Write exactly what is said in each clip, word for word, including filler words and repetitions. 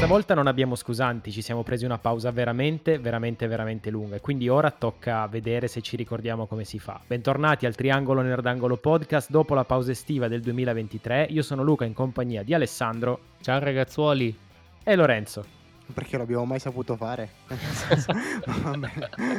volta non abbiamo scusanti, ci siamo presi una pausa veramente, veramente, veramente lunga e quindi ora tocca vedere se ci ricordiamo come si fa. Bentornati al Triangolo Nerdangolo Podcast dopo la pausa estiva del duemilaventitré. Io sono Luca in compagnia di Alessandro. Ciao ragazzuoli. E Lorenzo. Perché non l'abbiamo mai saputo fare. Vabbè.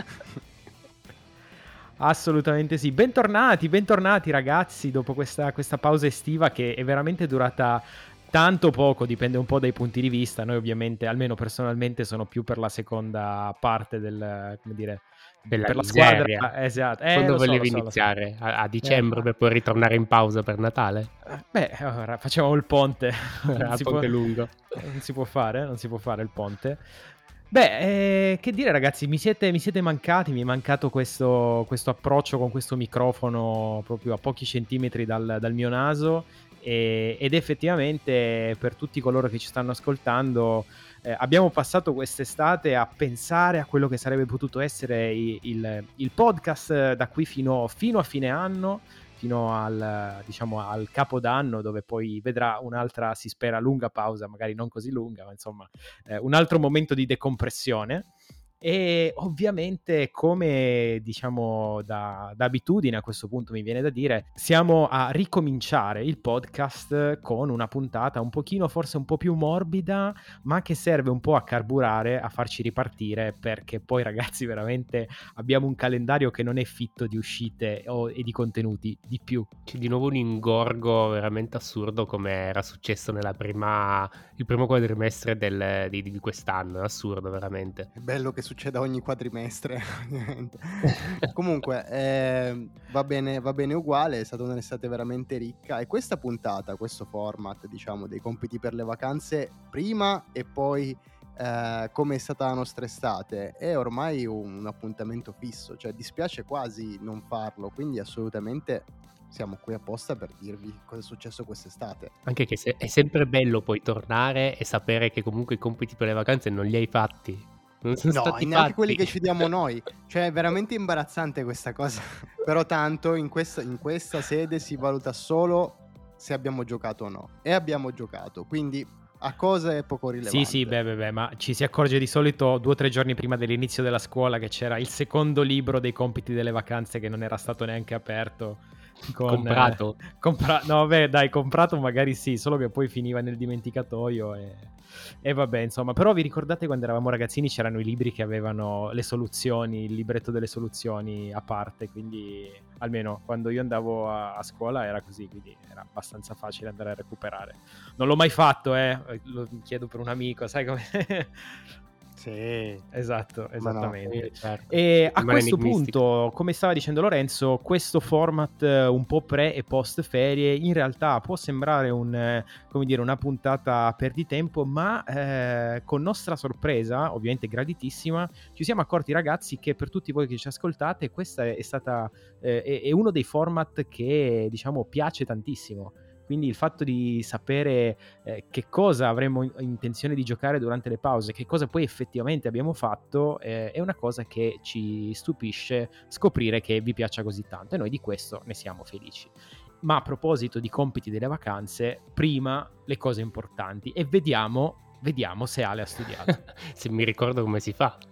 Assolutamente sì. Bentornati, bentornati ragazzi dopo questa, questa pausa estiva che è veramente durata tanto poco, dipende un po' dai punti di vista. Noi ovviamente, almeno personalmente, sono più per la seconda parte del, come dire, della per la miseria. squadra. Esatto. Eh, Quando lo so, volevi lo so, iniziare? lo so. A, a dicembre eh. per poi ritornare in pausa per Natale? Beh, ora facciamo il ponte. A si ponte può, lungo. Non si può fare, non si può fare il ponte. Beh, eh, che dire ragazzi, mi siete, mi siete mancati, mi è mancato questo, questo approccio con questo microfono proprio a pochi centimetri dal, dal mio naso e, ed effettivamente per tutti coloro che ci stanno ascoltando eh, abbiamo passato quest'estate a pensare a quello che sarebbe potuto essere il, il, il podcast da qui fino, fino a fine anno, fino al, diciamo, al capodanno, dove poi vedrà un'altra, si spera, lunga pausa, magari non così lunga, ma insomma eh, un altro momento di decompressione. E ovviamente, come diciamo da, da abitudine, a questo punto mi viene da dire, siamo a ricominciare il podcast con una puntata un pochino, forse un po' più morbida, ma che serve un po' a carburare, a farci ripartire, perché poi ragazzi veramente abbiamo un calendario che non è fitto di uscite o, e di contenuti, di più. C'è di nuovo un ingorgo veramente assurdo come era successo nella prima il primo quadrimestre del, di, di quest'anno. È assurdo veramente. È bello che succeda ogni quadrimestre. Comunque eh, va bene, va bene uguale, è stata un'estate veramente ricca e questa puntata, questo format diciamo dei compiti per le vacanze prima e poi eh, come è stata la nostra estate è ormai un, un appuntamento fisso, cioè dispiace quasi non farlo, quindi assolutamente siamo qui apposta per dirvi cosa è successo quest'estate. Anche che se, è sempre bello poi tornare e sapere che comunque i compiti per le vacanze non li hai fatti. Non sono no, stati neanche fatti. quelli che ci diamo noi. Cioè è veramente imbarazzante questa cosa. Però tanto in questa, in questa sede si valuta solo se abbiamo giocato o no. E abbiamo giocato, quindi a cosa è poco rilevante. Sì, sì, beh, beh, beh, ma ci si accorge di solito due o tre giorni prima dell'inizio della scuola che c'era il secondo libro dei compiti delle vacanze che non era stato neanche aperto. Con, comprato? Eh, compra- no, beh, dai, comprato magari sì, solo che poi finiva nel dimenticatoio e, e vabbè, insomma. Però vi ricordate quando eravamo ragazzini c'erano i libri che avevano le soluzioni, il libretto delle soluzioni a parte, quindi almeno quando io andavo a, a scuola era così, quindi era abbastanza facile andare a recuperare. Non l'ho mai fatto, eh, lo chiedo per un amico, sai come... Sì, esatto, esattamente. No, eh, certo. E a Rimane questo enigmistico. punto, come stava dicendo Lorenzo, questo format eh, un po' pre e post ferie in realtà può sembrare un, eh, come dire, una puntata perditempo, ma eh, con nostra sorpresa, ovviamente graditissima, ci siamo accorti ragazzi che per tutti voi che ci ascoltate questa è stata eh, è, è uno dei format che diciamo piace tantissimo. Quindi il fatto di sapere eh, che cosa avremmo in- intenzione di giocare durante le pause, che cosa poi effettivamente abbiamo fatto, eh, è una cosa che ci stupisce scoprire che vi piaccia così tanto e noi di questo ne siamo felici. Ma a proposito di compiti delle vacanze, prima le cose importanti e vediamo, vediamo se Ale ha studiato. Se mi ricordo come si fa.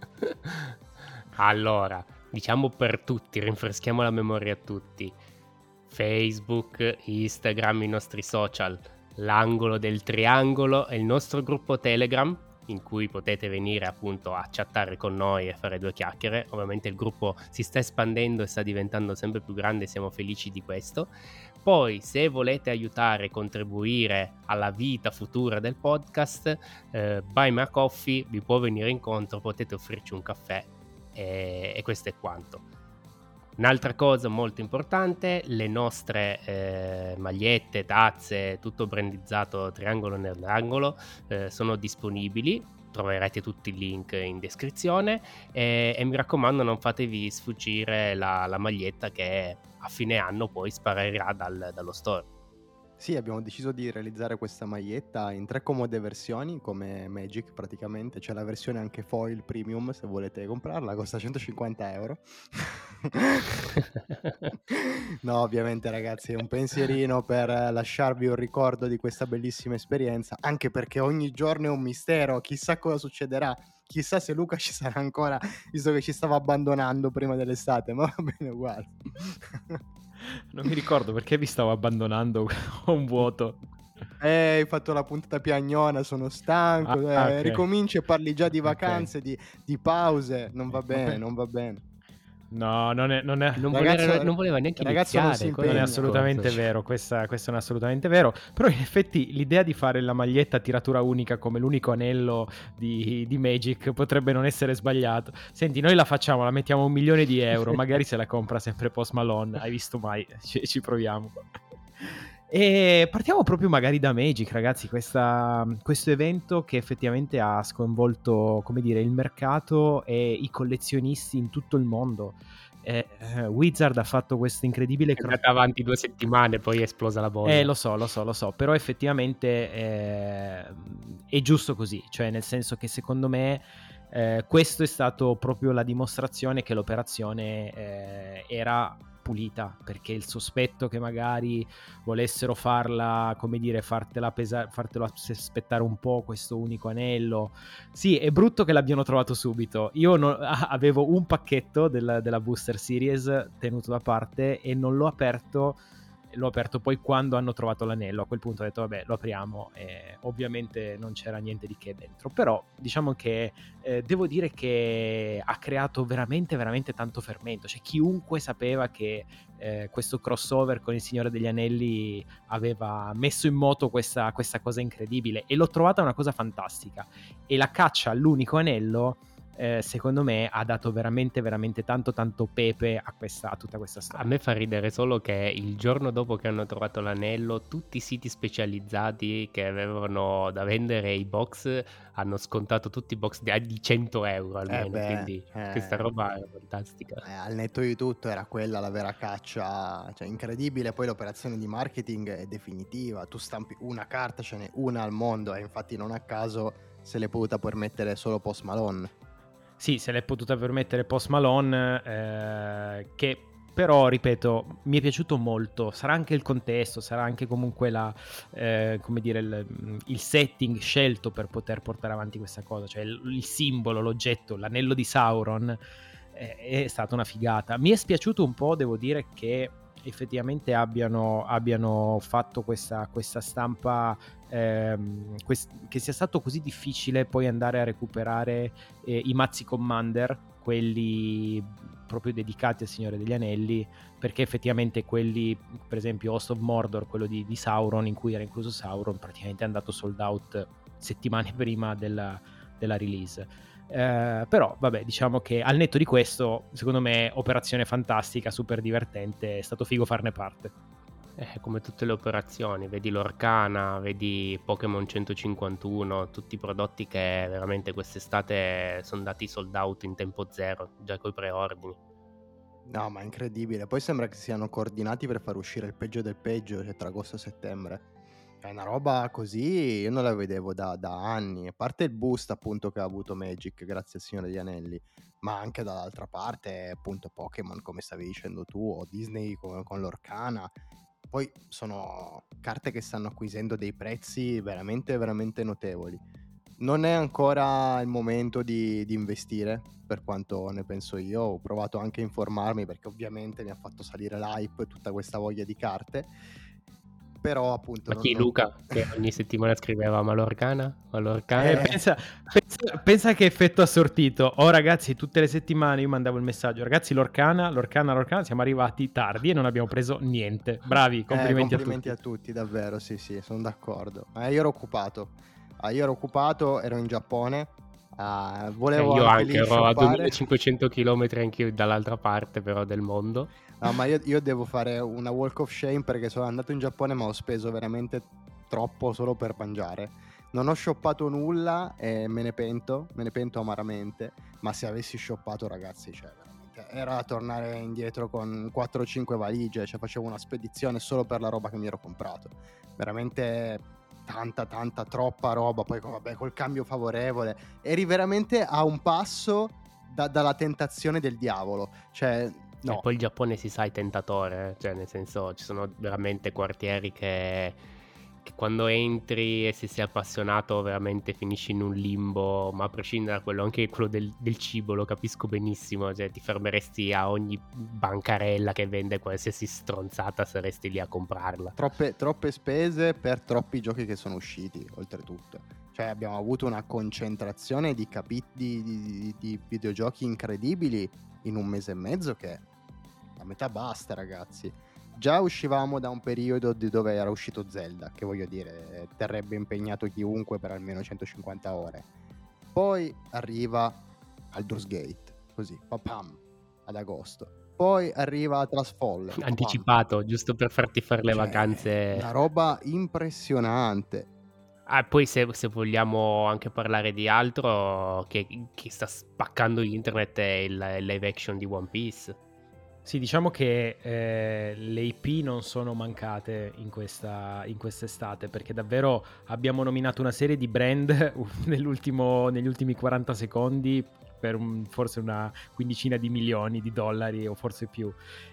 Allora, diciamo per tutti, rinfreschiamo la memoria a tutti. Facebook, Instagram, i nostri social, l'angolo del triangolo e il nostro gruppo Telegram in cui potete venire appunto a chattare con noi e fare due chiacchiere. Ovviamente il gruppo si sta espandendo e sta diventando sempre più grande, siamo felici di questo. Poi se volete aiutare e contribuire alla vita futura del podcast, eh, Buy Me a Coffee vi può venire incontro, potete offrirci un caffè e, e questo è quanto. Un'altra cosa molto importante, le nostre eh, magliette, tazze, tutto brandizzato Triangolo Nerdangolo eh, sono disponibili, troverete tutti i link in descrizione e, e mi raccomando non fatevi sfuggire la, la maglietta che a fine anno poi sparirà dal, dallo store. Sì, abbiamo deciso di realizzare questa maglietta in tre comode versioni, come Magic praticamente. C'è la versione anche foil premium, se volete comprarla, costa centocinquanta euro. No, ovviamente ragazzi, è un pensierino per lasciarvi un ricordo di questa bellissima esperienza, anche perché ogni giorno è un mistero, chissà cosa succederà, chissà se Luca ci sarà ancora, visto che ci stava abbandonando prima dell'estate, ma va bene uguale. Non mi ricordo perché vi stavo abbandonando, ho un vuoto. Eh, hai fatto la puntata piagnona, sono stanco, Ah, eh, ok. ricominci e parli già di Ok. vacanze, di, di pause, non va Ma bene, per- non va bene. No, non è, non è, Non, Ragazzo- voleva, non voleva neanche ragazzo non si iniziare. quello non è il impegna. assolutamente discorso. vero, questa, questo non è assolutamente vero, però in effetti l'idea di fare la maglietta a tiratura unica come l'unico anello di, di Magic potrebbe non essere sbagliato. Senti, noi la facciamo, la mettiamo a un milione di euro, magari se la compra sempre Post Malone, hai visto mai? Ci, ci proviamo. E partiamo proprio magari da Magic, ragazzi, questa, questo evento che effettivamente ha sconvolto, come dire, il mercato e i collezionisti in tutto il mondo. Eh, eh, Wizard ha fatto questo incredibile È andata avanti due settimane, poi è esplosa la bolla. eh, lo so, lo so, lo so, però effettivamente eh, è giusto così, cioè nel senso che secondo me eh, questo è stato proprio la dimostrazione che l'operazione eh, era pulita, perché il sospetto che magari volessero farla, come dire, fartela pesare, fartelo aspettare un po' questo unico anello. Sì, è brutto che l'abbiano trovato subito. Io non, avevo un pacchetto della, della Booster Series tenuto da parte e non l'ho aperto. L'ho aperto poi quando hanno trovato l'anello. A quel punto ho detto vabbè, lo apriamo, e ovviamente non c'era niente di che dentro, però diciamo che eh, devo dire che ha creato veramente veramente tanto fermento, cioè chiunque sapeva che eh, questo crossover con il Signore degli Anelli aveva messo in moto questa, questa cosa incredibile, e l'ho trovata una cosa fantastica, e la caccia all'unico anello Eh, secondo me ha dato veramente veramente tanto tanto pepe a, questa, a tutta questa storia. A me fa ridere solo che il giorno dopo che hanno trovato l'anello, tutti i siti specializzati che avevano da vendere i box hanno scontato tutti i box di, di cento euro almeno, Eh beh, quindi eh. questa roba è fantastica. Eh, al netto di tutto era quella la vera caccia, cioè incredibile. Poi l'operazione di marketing è definitiva, tu stampi una carta, ce n'è una al mondo, e infatti non a caso se l'è potuta permettere solo Post Malone. Sì, se l'è potuta permettere Post Malone, eh, che però, ripeto, mi è piaciuto molto. Sarà anche il contesto, sarà anche comunque la, eh, come dire, il, il setting scelto per poter portare avanti questa cosa. Cioè il, il simbolo, l'oggetto, l'anello di Sauron eh, è stata una figata. Mi è spiaciuto un po', devo dire, che effettivamente abbiano, abbiano fatto questa, questa stampa, ehm, quest- che sia stato così difficile poi andare a recuperare eh, i mazzi Commander, quelli proprio dedicati al Signore degli Anelli, perché effettivamente quelli, per esempio Host of Mordor, quello di, di Sauron, in cui era incluso Sauron, praticamente è andato sold out settimane prima della, della release. Eh, però vabbè, diciamo che al netto di questo, secondo me operazione fantastica, super divertente, è stato figo farne parte. Eh, come tutte le operazioni, vedi l'Orcana, vedi Pokémon centocinquantuno, tutti i prodotti che veramente quest'estate sono andati sold out in tempo zero, già coi preordini. No, ma è incredibile. Poi sembra che siano coordinati per far uscire il peggio del peggio, cioè tra agosto e settembre. È una roba così, io non la vedevo da, da anni. A parte il boost appunto che ha avuto Magic grazie al Signore degli Anelli, ma anche dall'altra parte appunto Pokémon, come stavi dicendo tu, o Disney con, con l'Orcana. Poi sono carte che stanno acquisendo dei prezzi veramente veramente notevoli. Non è ancora il momento di, di investire, per quanto ne penso io. Ho provato anche a informarmi, perché ovviamente mi ha fatto salire l'hype tutta questa voglia di carte. Però appunto Ma non- chi, non- Luca, che ogni settimana scriveva ma l'Orcana? Ma l'Orcana? Eh, Eh. pensa, pensa, pensa che effetto ha sortito. Oh ragazzi, tutte le settimane io mandavo il messaggio: ragazzi, l'Orcana, l'Orcana, l'Orcana, siamo arrivati tardi e non abbiamo preso niente. Bravi, complimenti, Eh, complimenti a a tutti. tutti, davvero, sì sì, sono d'accordo. Eh, io ero occupato, Ah, io ero occupato, ero in Giappone, ah, Eh, volevo io anche anche lì ero a shoppare. duemilacinquecento chilometri anche io dall'altra parte però del mondo. No, ma io, io devo fare una walk of shame, perché sono andato in Giappone ma ho speso veramente troppo solo per mangiare. Non ho shoppato nulla e me ne pento, me ne pento amaramente, ma se avessi shoppato, ragazzi, cioè veramente era da tornare indietro con quattro o cinque valigie, cioè facevo una spedizione solo per la roba che mi ero comprato. Veramente tanta tanta troppa roba. Poi vabbè, col cambio favorevole eri veramente a un passo da- dalla tentazione del diavolo, cioè No. E poi il Giappone, si sa, è tentatore, eh. Cioè nel senso ci sono veramente quartieri che, che quando entri e se sei appassionato veramente finisci in un limbo, ma a prescindere da quello, anche quello del, del cibo lo capisco benissimo, cioè ti fermeresti a ogni bancarella che vende qualsiasi stronzata, saresti lì a comprarla. Troppe, troppe spese per troppi giochi che sono usciti, oltretutto. Cioè abbiamo avuto una concentrazione di, capi- di, di, di videogiochi incredibili in un mese e mezzo che a metà basta, ragazzi. Già uscivamo da un periodo di dove era uscito Zelda, che voglio dire terrebbe impegnato chiunque per almeno centocinquanta ore. Poi arriva Baldur's Gate, così, papam, ad agosto. Poi arriva Trasfall, papam. Anticipato, giusto per farti fare le Cioè, vacanze. una roba impressionante. Ah, poi se, se vogliamo anche parlare di altro che, che sta spaccando internet è il, il live action di One Piece. Sì, diciamo che eh, le I P non sono mancate in questa in quest'estate, perché davvero abbiamo nominato una serie di brand nell'ultimo, negli ultimi quaranta secondi per un, forse una quindicina di milioni di dollari o forse più.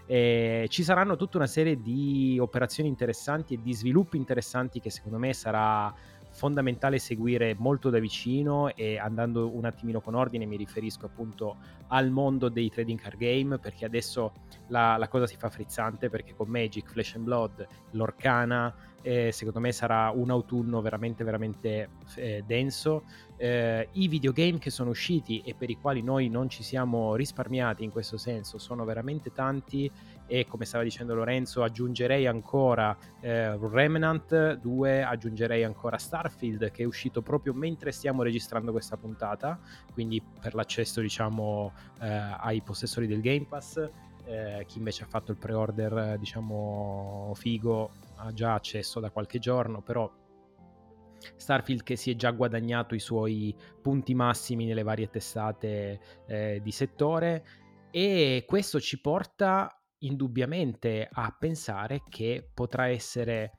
E ci saranno tutta una serie di operazioni interessanti e di sviluppi interessanti che secondo me sarà fondamentale seguire molto da vicino, e andando un attimino con ordine mi riferisco appunto al mondo dei trading card game, perché adesso la, la cosa si fa frizzante, perché con Magic, Flesh and Blood, l'Orcana eh, secondo me sarà un autunno veramente veramente eh, denso. Eh, i videogame che sono usciti e per i quali noi non ci siamo risparmiati in questo senso sono veramente tanti, e come stava dicendo Lorenzo aggiungerei ancora eh, Remnant due, aggiungerei ancora Starfield, che è uscito proprio mentre stiamo registrando questa puntata, quindi per l'accesso diciamo eh, ai possessori del Game Pass. Eh, chi invece ha fatto il pre-order diciamo figo ha già accesso da qualche giorno, però Starfield che si è già guadagnato i suoi punti massimi nelle varie testate eh, di settore, e questo ci porta indubbiamente a pensare che potrà essere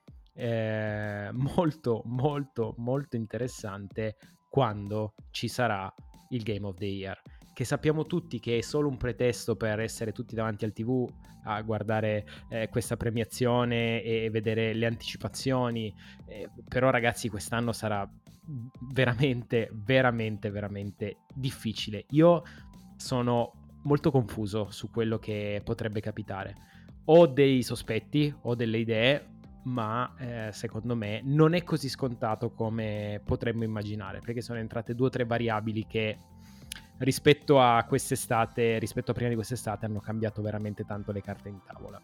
eh, molto molto molto interessante quando ci sarà il Game of the Year, che sappiamo tutti che è solo un pretesto per essere tutti davanti al tivù a guardare eh, questa premiazione e vedere le anticipazioni, eh, però ragazzi quest'anno sarà veramente veramente veramente difficile. Io sono molto confuso su quello che potrebbe capitare. Ho dei sospetti, ho delle idee, ma eh, secondo me non è così scontato come potremmo immaginare, perché sono entrate due o tre variabili che rispetto a quest'estate, rispetto a prima di quest'estate, hanno cambiato veramente tanto le carte in tavola.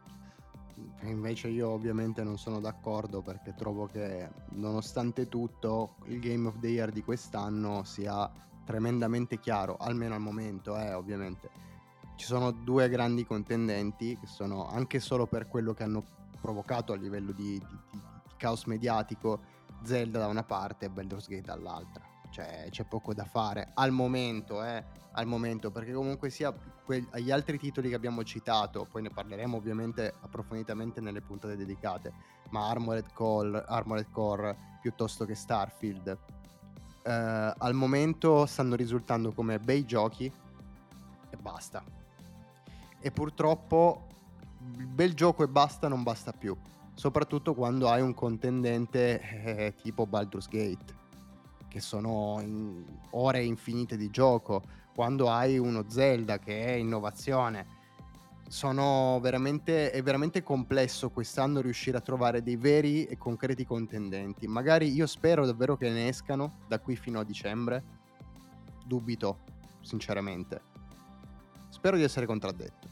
Invece io ovviamente non sono d'accordo, perché trovo che nonostante tutto il Game of the Year di quest'anno sia tremendamente chiaro, almeno al momento, eh, ovviamente. Ci sono due grandi contendenti che sono, anche solo per quello che hanno provocato a livello di, di, di, di caos mediatico, Zelda da una parte e Baldur's Gate dall'altra. Cioè c'è poco da fare al momento, eh, al momento, perché comunque sia que- agli altri titoli che abbiamo citato, poi ne parleremo ovviamente approfonditamente nelle puntate dedicate, ma Armored Core, Armored Core piuttosto che Starfield, eh, al momento stanno risultando come bei giochi e basta. E purtroppo il bel gioco e basta non basta più, soprattutto quando hai un contendente eh, tipo Baldur's Gate, che sono in ore infinite di gioco, quando hai uno Zelda che è innovazione. Sono veramente, è veramente complesso quest'anno riuscire a trovare dei veri e concreti contendenti. Magari io spero davvero che ne escano da qui fino a dicembre. Dubito, sinceramente. Spero di essere contraddetto.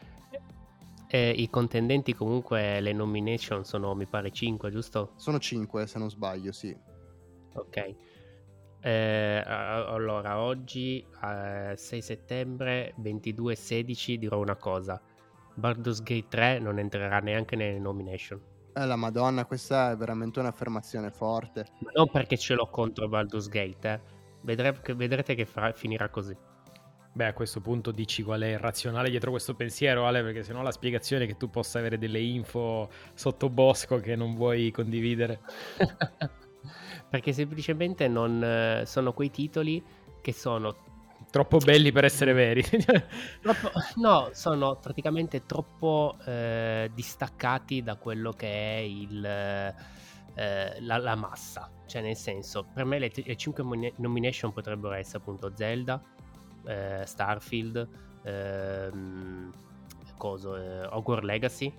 E i contendenti comunque, le nomination sono mi pare cinque, giusto? Sono cinque se non sbaglio, sì. Ok. Eh, allora oggi eh, sei settembre ventidue sedici dirò una cosa: Baldur's Gate tre non entrerà neanche nelle nomination. Eh, la Madonna, questa è veramente un'affermazione forte. Ma non perché ce l'ho contro Baldur's Gate, eh. Vedrete che, vedrete che farà, finirà così. Beh, a questo punto dici qual è il razionale dietro questo pensiero, Ale, perché sennò la spiegazione è che tu possa avere delle info sotto bosco che non vuoi condividere. Perché semplicemente non sono quei titoli che sono Troppo belli per essere veri. Troppo, no, sono praticamente troppo eh, distaccati da quello che è il, eh, la, la massa. Cioè, nel senso, per me le, le cinque mon- nomination potrebbero essere appunto Zelda, eh, Starfield, ehm, coso, eh, Hogwarts Legacy,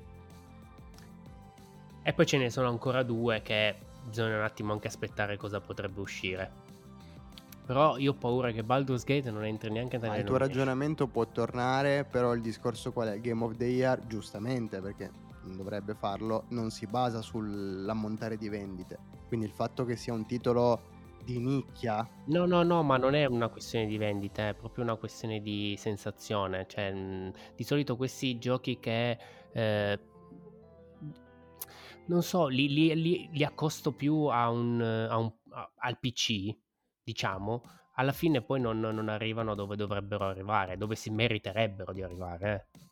e poi ce ne sono ancora due che bisogna un attimo anche aspettare cosa potrebbe uscire. Però io ho paura che Baldur's Gate non entri neanche nelle Ma il tuo nomination. ragionamento può tornare, però il discorso qual è? Game of the Year, giustamente, perché non dovrebbe farlo, non si basa sull'ammontare di vendite. Quindi il fatto che sia un titolo di nicchia... No, no, no, ma non è una questione di vendita, è proprio una questione di sensazione. Cioè, mh, di solito questi giochi che... Eh, non so, li, li, li, li accosto più a un, a un, a, al P C, diciamo, alla fine poi non, non arrivano dove dovrebbero arrivare, dove si meriterebbero di arrivare. Eh.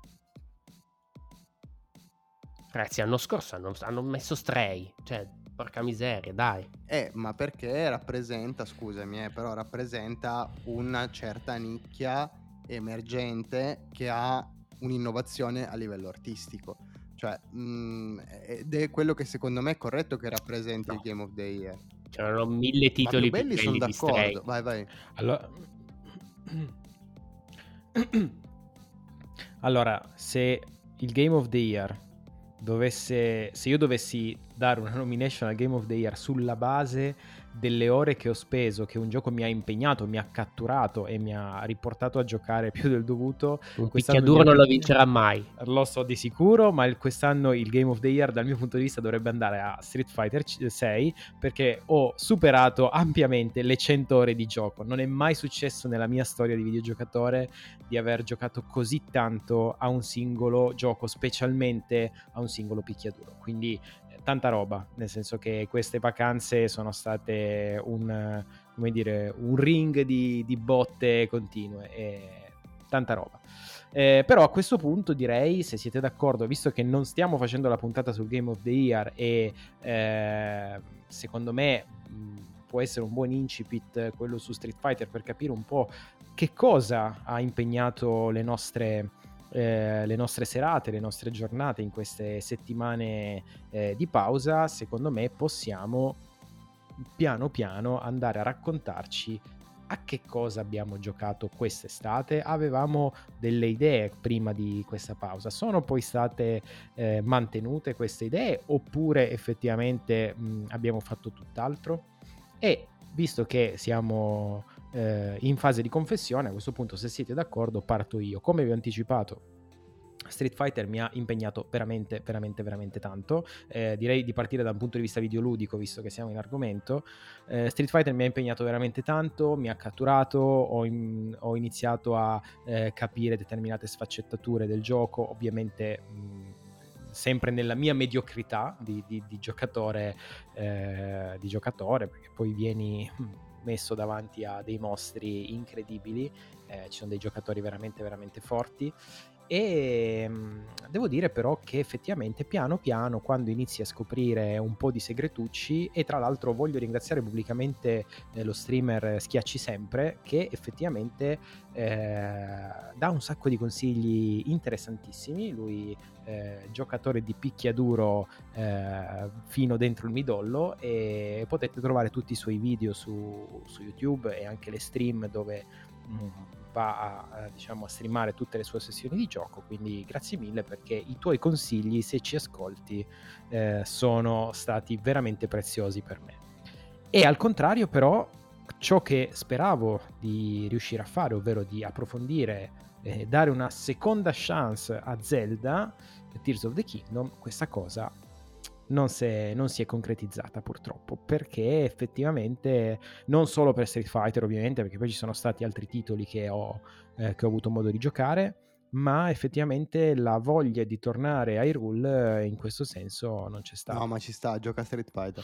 Ragazzi, l'anno scorso hanno, hanno messo Stray, cioè, porca miseria, dai. Eh, ma perché rappresenta, scusami, eh, però rappresenta una certa nicchia emergente che ha un'innovazione a livello artistico. Cioè, mh, ed è quello che secondo me è corretto che rappresenti No. il Game of the Year. C'erano mille titoli ma più belli, più sono belli di Stray. d'accordo. Vai, vai. Allora... allora, se il Game of the Year dovesse... se io dovessi dare una nomination al Game of the Year sulla base delle ore che ho speso, che un gioco mi ha impegnato, mi ha catturato e mi ha riportato a giocare più del dovuto, un quest'anno picchiaduro mia... non lo vincerà mai. Lo so di sicuro, ma il, quest'anno il Game of the Year dal mio punto di vista dovrebbe andare a Street Fighter sei, perché ho superato ampiamente le cento ore di gioco. Non è mai successo nella mia storia di videogiocatore di aver giocato così tanto a un singolo gioco, specialmente a un singolo picchiaduro. Quindi tanta roba, nel senso che queste vacanze sono state un, come dire, un ring di, di botte continue e tanta roba. Eh, però a questo punto direi, se siete d'accordo, visto che non stiamo facendo la puntata sul Game of the Year e eh, secondo me mh, può essere un buon incipit quello su Street Fighter per capire un po' che cosa ha impegnato le nostre Eh, le nostre serate, le nostre giornate in queste settimane eh, di pausa, secondo me possiamo piano piano andare a raccontarci a che cosa abbiamo giocato quest'estate. Avevamo delle idee prima di questa pausa, sono poi state eh, mantenute queste idee oppure effettivamente mh, abbiamo fatto tutt'altro? E visto che siamo eh, in fase di confessione, a questo punto, se siete d'accordo, parto io. Come vi ho anticipato, Street Fighter mi ha impegnato veramente, veramente, veramente tanto. Eh, direi di partire da un punto di vista videoludico, visto che siamo in argomento. Eh, Street Fighter mi ha impegnato veramente tanto, mi ha catturato, ho, in, ho iniziato a eh, capire determinate sfaccettature del gioco, ovviamente mh, sempre nella mia mediocrità di, di, di giocatore, eh, di giocatore, perché poi vieni messo davanti a dei mostri incredibili, eh, ci sono dei giocatori veramente, veramente forti. E mh, devo dire però che effettivamente piano piano, quando inizi a scoprire un po' di segretucci, e tra l'altro voglio ringraziare pubblicamente eh, lo streamer Schiacci Sempre, che effettivamente eh, dà un sacco di consigli interessantissimi. Lui eh, giocatore di picchiaduro eh, fino dentro il midollo, e potete trovare tutti i suoi video su, su YouTube e anche le stream dove mh, va a, a, diciamo, a streamare tutte le sue sessioni di gioco. Quindi grazie mille, perché i tuoi consigli, se ci ascolti, eh, sono stati veramente preziosi per me. E al contrario però, ciò che speravo di riuscire a fare, ovvero di approfondire e eh, dare una seconda chance a Zelda Tears of the Kingdom, questa cosa non si, è, non si è concretizzata purtroppo, perché effettivamente, non solo per Street Fighter ovviamente, perché poi ci sono stati altri titoli che ho, eh, che ho avuto modo di giocare, ma effettivamente la voglia di tornare a Hyrule in questo senso non c'è stata. No, ma ci sta, gioca Street Fighter.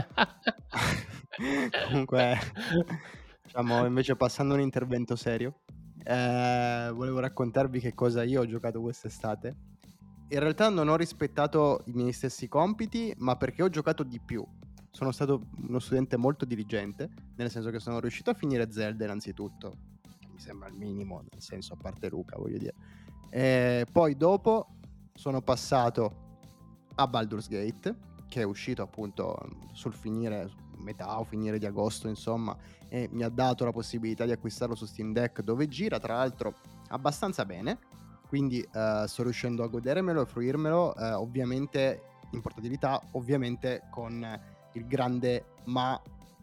Comunque, diciamo, invece passando a un intervento serio, eh, volevo raccontarvi che cosa io ho giocato quest'estate. In realtà non ho rispettato i miei stessi compiti, ma perché ho giocato di più. Sono stato uno studente molto diligente, nel senso che sono riuscito a finire Zelda innanzitutto, mi sembra il minimo, nel senso, a parte Luca, voglio dire. E poi dopo sono passato a Baldur's Gate, che è uscito appunto sul finire, metà o finire di agosto, insomma, e mi ha dato la possibilità di acquistarlo su Steam Deck, dove gira tra l'altro abbastanza bene, quindi uh, sto riuscendo a godermelo e fruirmelo, uh, ovviamente in portabilità, ovviamente con il grande ma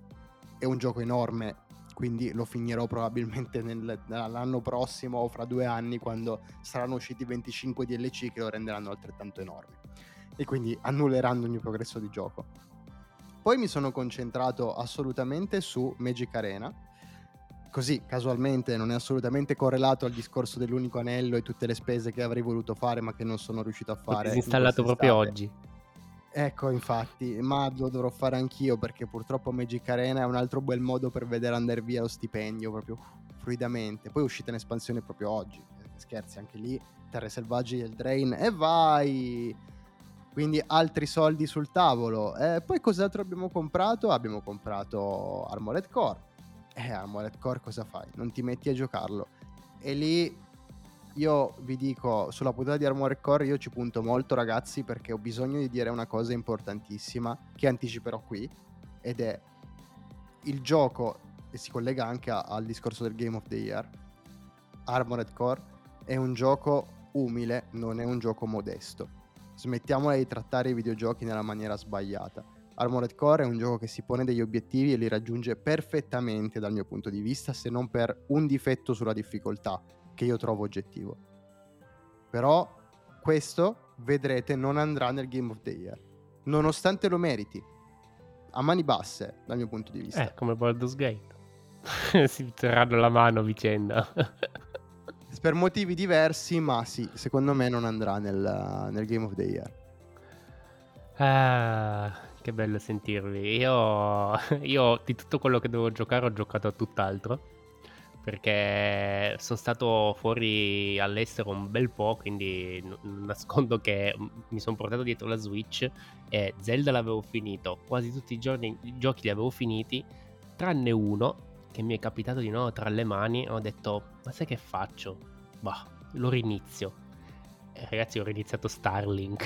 è un gioco enorme, quindi lo finirò probabilmente nel, l'anno prossimo o fra due anni, quando saranno usciti venticinque D L C che lo renderanno altrettanto enorme e quindi annulleranno il mio progresso di gioco. Poi mi sono concentrato assolutamente su Magic Arena, così casualmente, non è assolutamente correlato al discorso dell'unico anello e tutte le spese che avrei voluto fare ma che non sono riuscito a fare. L'ho disinstallato proprio oggi. Ecco, infatti, ma lo dovrò fare anch'io, perché purtroppo Magic Arena è un altro bel modo per vedere andare via lo stipendio proprio fluidamente. Poi è uscita un'espansione proprio oggi, scherzi, anche lì Terre Selvagge del Drain e vai! Quindi altri soldi sul tavolo. E poi cos'altro abbiamo comprato? Abbiamo comprato Armored Core. Eh, Armored Core cosa fai? Non ti metti a giocarlo. E lì io vi dico, sulla puntata di Armored Core io ci punto molto, ragazzi, perché ho bisogno di dire una cosa importantissima che anticiperò qui, ed è il gioco, e si collega anche a, al discorso del Game of the Year. Armored Core è un gioco umile, non è un gioco modesto. Smettiamola di trattare i videogiochi nella maniera sbagliata. Armored Core è un gioco che si pone degli obiettivi e li raggiunge perfettamente dal mio punto di vista, se non per un difetto sulla difficoltà che io trovo oggettivo. Però questo, vedrete, non andrà nel Game of the Year, nonostante lo meriti, a mani basse dal mio punto di vista. Eh, come Baldur's Gate. Si terranno la mano a vicenda. Per motivi diversi, ma sì, secondo me non andrà nel, nel Game of the Year. Ah, che bello sentirvi. Io, io di tutto quello che devo giocare ho giocato a tutt'altro, perché sono stato fuori all'estero un bel po', quindi non nascondo che mi sono portato dietro la Switch e Zelda l'avevo finito, quasi tutti i, giorni, i giochi li avevo finiti, tranne uno che mi è capitato di nuovo tra le mani. Ho detto, ma sai che faccio? Bah, lo rinizio. E ragazzi, ho riniziato Starlink.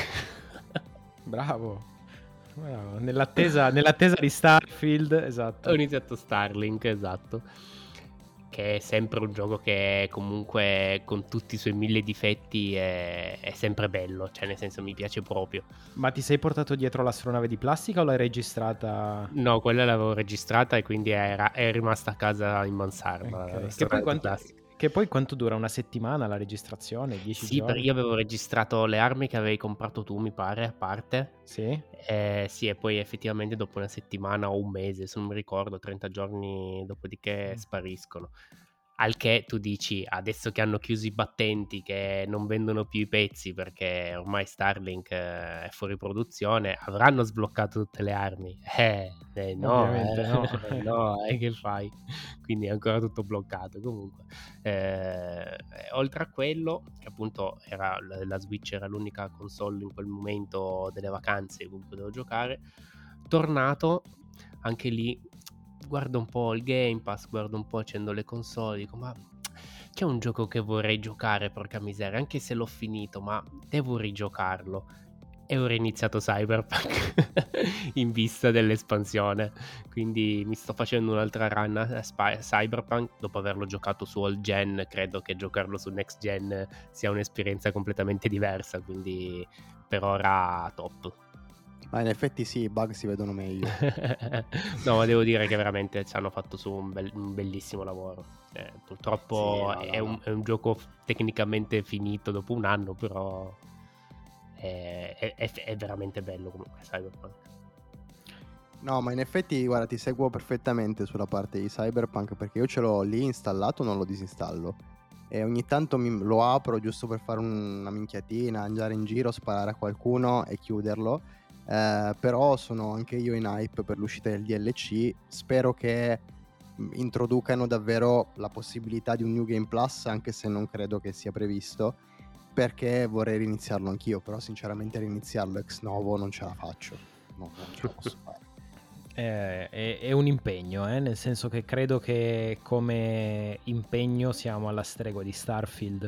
Bravo. Bravo. Nell'attesa, nell'attesa di Starfield, esatto. Ho iniziato Starlink, esatto. Che è sempre un gioco che comunque con tutti i suoi mille difetti è, è sempre bello, cioè nel senso mi piace proprio. Ma ti sei portato dietro l'astronave di plastica o l'hai registrata? No, quella l'avevo registrata e quindi era, è rimasta a casa in mansarda. Okay. Che, poi quanto, che poi quanto dura? Una settimana la registrazione? dieci sì, giorni? Io avevo registrato le armi che avevi comprato tu, mi pare, a parte. Sì? Eh, sì, e poi effettivamente dopo una settimana o un mese, se non mi ricordo, trenta giorni dopodiché mm. spariscono. Al che tu dici, adesso che hanno chiuso i battenti, che non vendono più i pezzi perché ormai Starlink è fuori produzione, avranno sbloccato tutte le armi. Eh, eh no, Ovviamente eh, no. eh, no, eh, che fai? Quindi è ancora tutto bloccato. Comunque, eh, oltre a quello, che appunto era la Switch era l'unica console in quel momento delle vacanze con cui potevo giocare, tornato anche lì. Guardo un po' il Game Pass, guardo un po', accendo le console, dico ma c'è un gioco che vorrei giocare, porca miseria, anche se l'ho finito, ma devo rigiocarlo. E ho reiniziato Cyberpunk in vista dell'espansione, quindi mi sto facendo un'altra run a Spy- Cyberpunk dopo averlo giocato su all gen. Credo che giocarlo su next gen sia un'esperienza completamente diversa, quindi per ora top. Ma in effetti sì, i bug si vedono meglio. No, ma devo dire che veramente ci hanno fatto su un, bel, un bellissimo lavoro. Eh, purtroppo sì, no, è, no, un, no. è un gioco tecnicamente finito dopo un anno, però è, è, è veramente bello comunque Cyberpunk. No, ma in effetti, guarda, ti seguo perfettamente sulla parte di Cyberpunk, perché io ce l'ho lì installato, non lo disinstallo. E ogni tanto mi, lo apro giusto per fare un, una minchiatina, andare in giro, sparare a qualcuno e chiuderlo. Eh, però sono anche io in hype per l'uscita del D L C. Spero che introducano davvero la possibilità di un New Game Plus, anche se non credo che sia previsto, perché vorrei riniziarlo anch'io. Però sinceramente riniziarlo ex novo non ce la faccio, no, non ce la posso fare. è, è, è un impegno, eh? Nel senso che credo che come impegno siamo alla stregua di Starfield.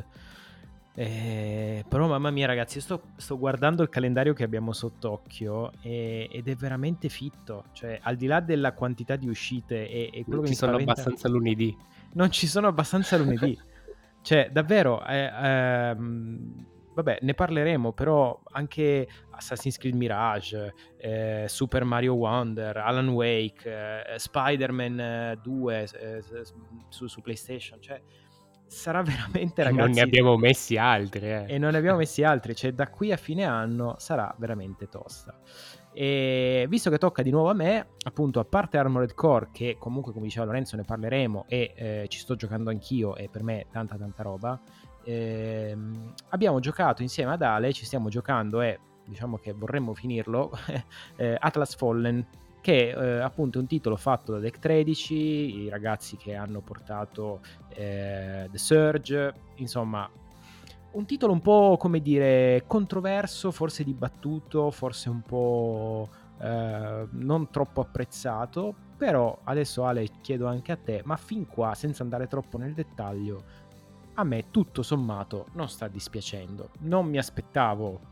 Eh, però mamma mia ragazzi, io sto, sto guardando il calendario che abbiamo sott'occhio e, ed è veramente fitto, cioè al di là della quantità di uscite e, e quello non che ci mi sono spaventa, abbastanza lunedì. non ci sono abbastanza lunedì. Cioè davvero eh, ehm, vabbè, ne parleremo, però anche Assassin's Creed Mirage, eh, Super Mario Wonder, Alan Wake, eh, Spider-Man due eh, su, su PlayStation, cioè sarà veramente, ragazzi, non ne abbiamo messi altri eh. e non ne abbiamo messi altri, cioè da qui a fine anno sarà veramente tosta. E visto che tocca di nuovo a me, appunto, a parte Armored Core, che comunque come diceva Lorenzo ne parleremo e eh, ci sto giocando anch'io e per me tanta tanta roba, ehm, abbiamo giocato insieme ad Ale, ci stiamo giocando e diciamo che vorremmo finirlo, eh, Atlas Fallen, che eh, appunto è un titolo fatto da Deck tredici, i ragazzi che hanno portato eh, The Surge, insomma un titolo un po', come dire, controverso, forse dibattuto, forse un po' eh, non troppo apprezzato, però adesso Ale chiedo anche a te, ma fin qua, senza andare troppo nel dettaglio, a me tutto sommato non sta dispiacendo. Non mi aspettavo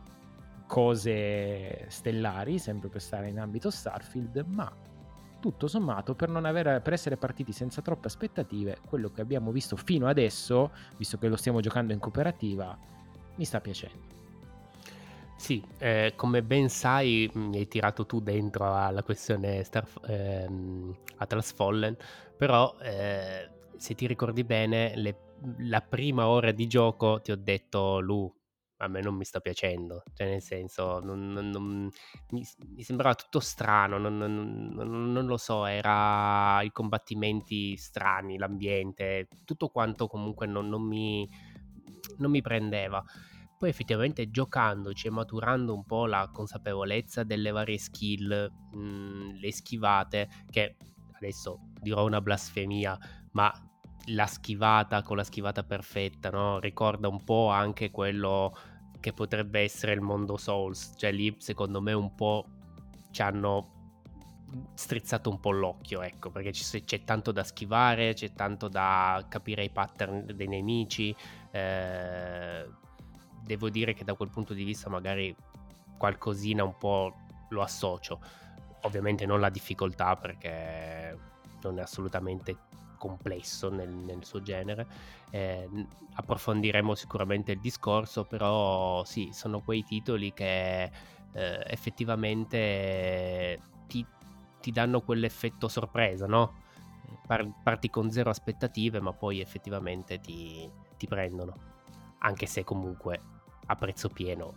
cose stellari, sempre per stare in ambito Starfield, ma tutto sommato, per non avere, per essere partiti senza troppe aspettative, quello che abbiamo visto fino adesso, visto che lo stiamo giocando in cooperativa, mi sta piacendo. Sì, eh, come ben sai, mi hai tirato tu dentro alla questione Star, ehm, Atlas Fallen, però eh, se ti ricordi bene, le, la prima ora di gioco ti ho detto, Lu, a me non mi sta piacendo, cioè nel senso, non, non, non, mi, mi sembrava tutto strano, non, non, non, non lo so, era i combattimenti strani, l'ambiente, tutto quanto comunque non, non, mi, non mi prendeva. Poi effettivamente giocandoci e maturando un po' la consapevolezza delle varie skill, mh, le schivate, che adesso dirò una blasfemia, ma la schivata con la schivata perfetta, no? Ricorda un po' anche quello che potrebbe essere il mondo Souls, cioè lì secondo me un po' ci hanno strizzato un po' l'occhio, ecco, perché c'è, c'è tanto da schivare, c'è tanto da capire i pattern dei nemici, eh, devo dire che da quel punto di vista magari qualcosina un po' lo associo, ovviamente non la difficoltà perché non è assolutamente complesso nel, nel suo genere, eh, approfondiremo sicuramente il discorso, però sì, sono quei titoli che eh, effettivamente ti, ti danno quell'effetto sorpresa, no? Par- parti con zero aspettative ma poi effettivamente ti, ti prendono, anche se comunque a prezzo pieno.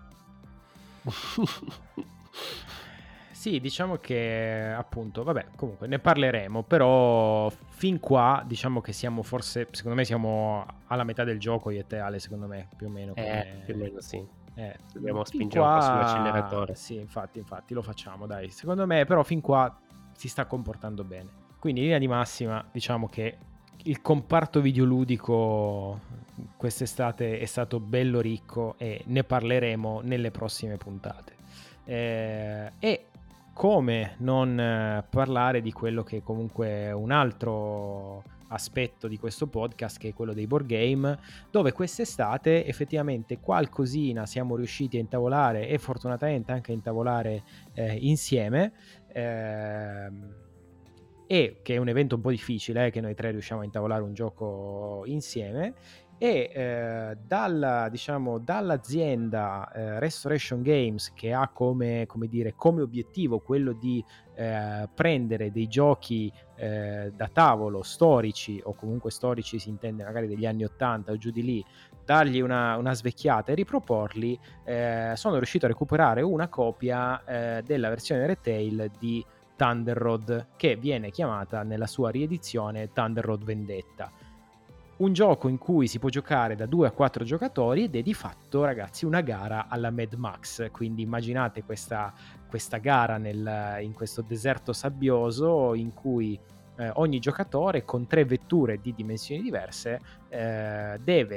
Sì, diciamo che appunto, vabbè, comunque ne parleremo, però fin qua diciamo che siamo forse, secondo me siamo alla metà del gioco io e te Ale, secondo me, più o meno. Come... Eh, più o meno sì. Eh, dobbiamo fin spingere qua... un po' sull'acceleratore. Sì, infatti, infatti, lo facciamo, dai. Secondo me però fin qua si sta comportando bene. Quindi in linea di massima diciamo che il comparto videoludico quest'estate è stato bello ricco e ne parleremo nelle prossime puntate. Eh, e come non eh, parlare di quello che comunque è un altro aspetto di questo podcast, che è quello dei board game, dove quest'estate effettivamente qualcosina siamo riusciti a intavolare e fortunatamente anche a intavolare eh, insieme, ehm, e che è un evento un po' difficile, eh, che noi tre riusciamo a intavolare un gioco insieme. E eh, dalla, diciamo, dall'azienda eh, Restoration Games, che ha come, come, dire, come obiettivo quello di eh, prendere dei giochi eh, da tavolo storici, o comunque storici si intende magari degli anni ottanta o giù di lì, dargli una, una svecchiata e riproporli, eh, sono riuscito a recuperare una copia eh, della versione retail di Thunder Road, che viene chiamata nella sua riedizione Thunder Road Vendetta. Un gioco in cui si può giocare da due a quattro giocatori ed è di fatto, ragazzi, una gara alla Mad Max. Quindi immaginate questa, questa gara nel, in questo deserto sabbioso in cui eh, ogni giocatore con tre vetture di dimensioni diverse eh, deve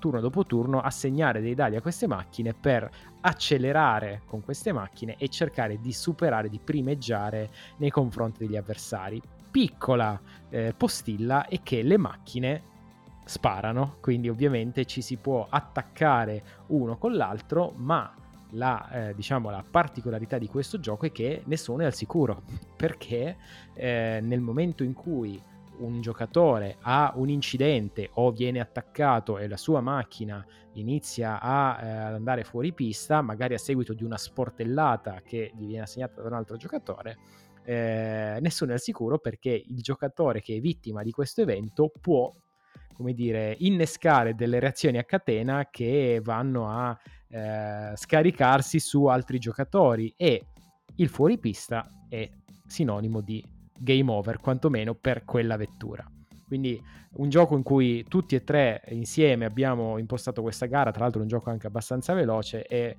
turno dopo turno assegnare dei dadi a queste macchine per accelerare con queste macchine e cercare di superare, di primeggiare nei confronti degli avversari. Piccola eh, postilla è che le macchine sparano, quindi ovviamente ci si può attaccare uno con l'altro, ma la, eh, diciamo, la particolarità di questo gioco è che nessuno è al sicuro, perché eh, nel momento in cui un giocatore ha un incidente o viene attaccato e la sua macchina inizia a, eh, ad andare fuori pista, magari a seguito di una sportellata che gli viene assegnata da un altro giocatore, eh, nessuno è al sicuro, perché il giocatore che è vittima di questo evento può, come dire, innescare delle reazioni a catena che vanno a eh, scaricarsi su altri giocatori, e il fuoripista è sinonimo di game over, quantomeno per quella vettura. Quindi un gioco in cui tutti e tre insieme abbiamo impostato questa gara, tra l'altro un gioco anche abbastanza veloce, e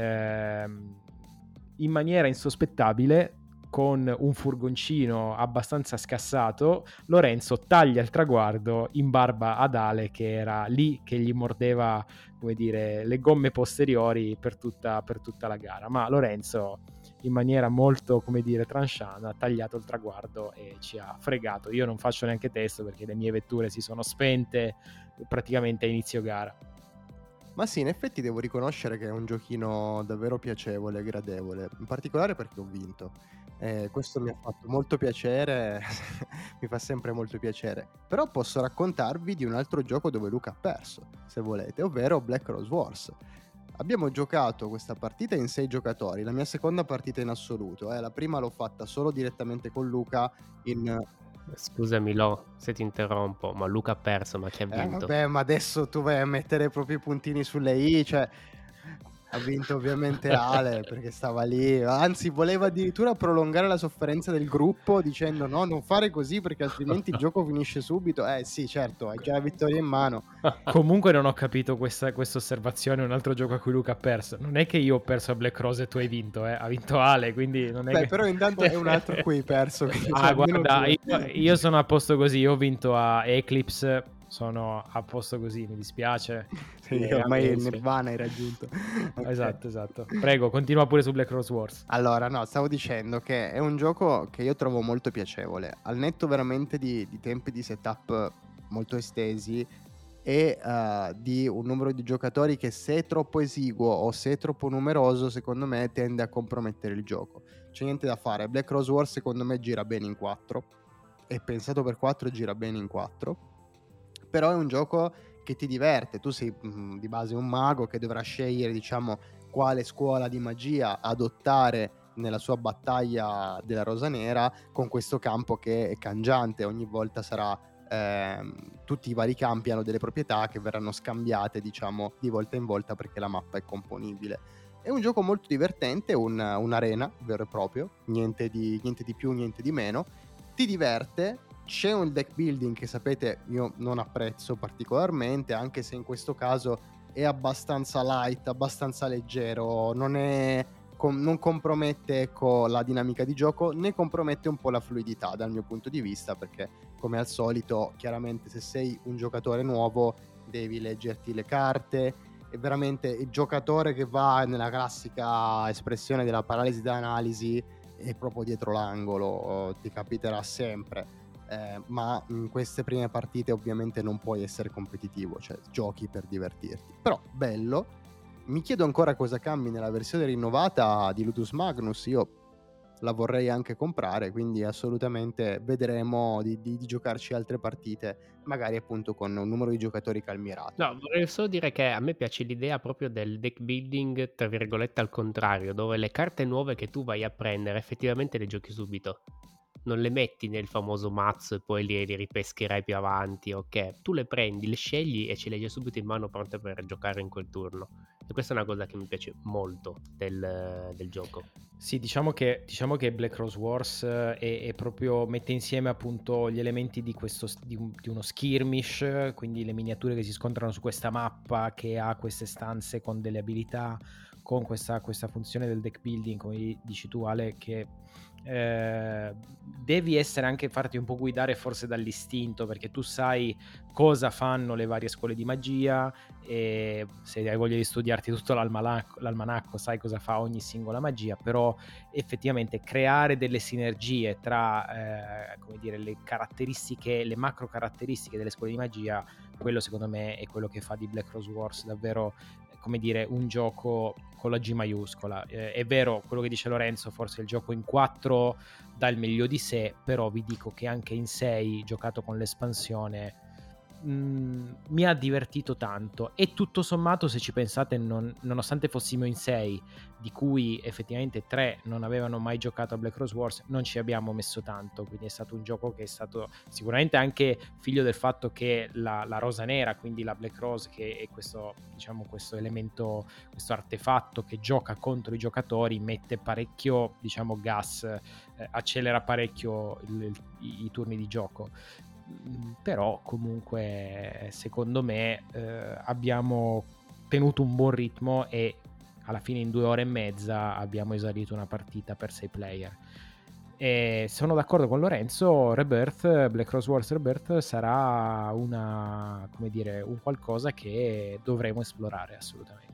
ehm, in maniera insospettabile, con un furgoncino abbastanza scassato, Lorenzo taglia il traguardo in barba ad Ale, che era lì che gli mordeva, come dire, le gomme posteriori per tutta, per tutta la gara. Ma Lorenzo, in maniera molto, come dire, tranchant, ha tagliato il traguardo e ci ha fregato. Io non faccio neanche testo perché le mie vetture si sono spente praticamente a inizio gara. Ma sì, in effetti devo riconoscere che è un giochino davvero piacevole e gradevole, in particolare perché ho vinto. Eh, questo mi ha fatto molto piacere, mi fa sempre molto piacere. Però posso raccontarvi di un altro gioco dove Luca ha perso, se volete, ovvero Black Rose Wars. Abbiamo giocato questa partita in sei giocatori, la mia seconda partita in assoluto. Eh. La prima l'ho fatta solo direttamente con Luca in... Scusami Lo, se ti interrompo, ma Luca ha perso, ma chi ha Eh, vinto? vabbè, ma adesso tu vai a mettere proprio i puntini sulle i, cioè ha vinto ovviamente Ale perché stava lì, anzi voleva addirittura prolungare la sofferenza del gruppo dicendo no, non fare così perché altrimenti il gioco finisce subito. Eh sì, certo, hai già la vittoria in mano. Comunque non ho capito questa osservazione. Un altro gioco a cui Luca ha perso. Non è che io ho perso a Black Rose e tu hai vinto, eh? Ha vinto Ale, quindi non è Beh, che... però intanto è un altro a cui hai perso. Ah, guarda, io, io sono a posto così. Io ho vinto a Eclipse, sono a posto così, mi dispiace. Sì, ormai il Nirvana hai raggiunto. Okay. Esatto, esatto. Prego, continua pure su Black Rose Wars. Allora, no, stavo dicendo che è un gioco che io trovo molto piacevole, al netto veramente di, di tempi di setup molto estesi e uh, di un numero di giocatori che, se è troppo esiguo o se è troppo numeroso, secondo me tende a compromettere il gioco. C'è niente da fare. Black Rose Wars secondo me gira bene in quattro, è pensato per quattro e gira bene in quattro, però è un gioco che ti diverte. Tu sei mh, di base un mago che dovrà scegliere, diciamo, quale scuola di magia adottare nella sua battaglia della Rosa Nera, con questo campo che è cangiante, ogni volta sarà ehm, tutti i vari campi hanno delle proprietà che verranno scambiate, diciamo, di volta in volta perché la mappa è componibile. È un gioco molto divertente, un, un'arena vero e proprio, niente di, niente di più, niente di meno. Ti diverte. C'è un deck building che, sapete, io non apprezzo particolarmente, anche se in questo caso è abbastanza light, abbastanza leggero, non è com- non compromette, ecco, la dinamica di gioco, né compromette un po' la fluidità dal mio punto di vista, perché come al solito, chiaramente, se sei un giocatore nuovo devi leggerti le carte. È veramente il giocatore che va nella classica espressione della paralisi d'analisi, è proprio dietro l'angolo, ti capiterà sempre. Eh, ma in queste prime partite ovviamente non puoi essere competitivo, cioè giochi per divertirti. Però bello. Mi chiedo ancora cosa cambi nella versione rinnovata di Ludus Magnus. Io la vorrei anche comprare, quindi assolutamente vedremo di, di, di giocarci altre partite, magari appunto con un numero di giocatori calmierato. No, vorrei solo dire che a me piace l'idea proprio del deck building, tra virgolette, al contrario, dove le carte nuove che tu vai a prendere effettivamente le giochi subito. Non le metti nel famoso mazzo e poi li, li ripescherai più avanti, ok? Tu le prendi, le scegli e ce le hai già subito in mano pronte per giocare in quel turno. E questa è una cosa che mi piace molto del, del gioco. Sì, diciamo che, diciamo che Black Rose Wars è, è proprio, mette insieme appunto gli elementi di, questo, di, un, di uno skirmish, quindi le miniature che si scontrano su questa mappa che ha queste stanze con delle abilità, con questa, questa funzione del deck building, come dici tu Ale, che eh, devi essere anche farti un po' guidare forse dall'istinto, perché tu sai cosa fanno le varie scuole di magia, e se hai voglia di studiarti tutto l'almanacco, l'almanacco sai cosa fa ogni singola magia, però effettivamente creare delle sinergie tra eh, come dire, le caratteristiche, le macro caratteristiche delle scuole di magia, quello secondo me è quello che fa di Black Rose Wars davvero, come dire, un gioco con la G maiuscola. Eh, è vero quello che dice Lorenzo, forse il gioco in quattro dà il meglio di sé, però vi dico che anche in sei, giocato con l'espansione, mh, mi ha divertito tanto, e tutto sommato, se ci pensate, non, nonostante fossimo in sei, di cui effettivamente tre non avevano mai giocato a Black Rose Wars, non ci abbiamo messo tanto, quindi è stato un gioco che è stato sicuramente anche figlio del fatto che la, la rosa nera, quindi la Black Rose, che è questo, diciamo, questo elemento, questo artefatto che gioca contro i giocatori, mette parecchio, diciamo, gas, eh, accelera parecchio il, il, i, i turni di gioco. Però comunque secondo me eh, abbiamo tenuto un buon ritmo, e alla fine in due ore e mezza abbiamo esaurito una partita per sei player. E sono d'accordo con Lorenzo, Rebirth, Black Rose Wars Rebirth sarà una, come dire, un qualcosa che dovremo esplorare assolutamente.